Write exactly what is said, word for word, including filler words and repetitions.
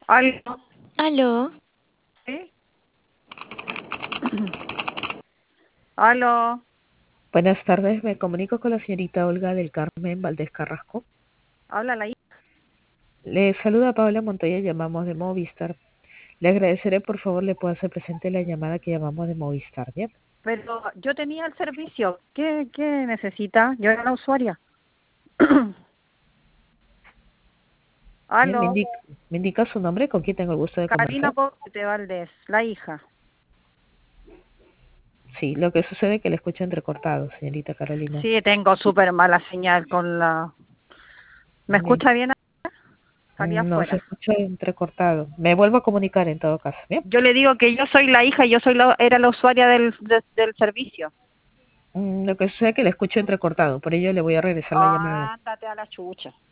¿Aló? Aló, ¿Sí? ¿Aló? Buenas tardes, me comunico con la señorita Olga del Carmen Valdés Carrasco. Habla la hija. Le saluda Paula Montoya, llamamos de Movistar. Le agradeceré, por favor, le pueda hacer presente la llamada que llamamos de Movistar, ¿bien? Pero yo tenía el servicio. ¿Qué, qué necesita? Yo era la usuaria. Bien, me ¿Aló? indica, me indica su nombre, con quién tengo el gusto de Karina conversar. Poblete Valdés, la hija. Sí, lo que sucede es que le escucho entrecortado, señorita Carolina. Sí, tengo súper mala señal con la... ¿Me Bien. escucha bien? Salí No, se afuera. escucha entrecortado. Me vuelvo a comunicar en todo caso, ¿bien? Yo le digo que yo soy la hija y yo soy la, era la usuaria del, de- del servicio. Mm, Lo que sucede es que le escucho entrecortado, por ello le voy a regresar la llamada. Ándate a la chucha.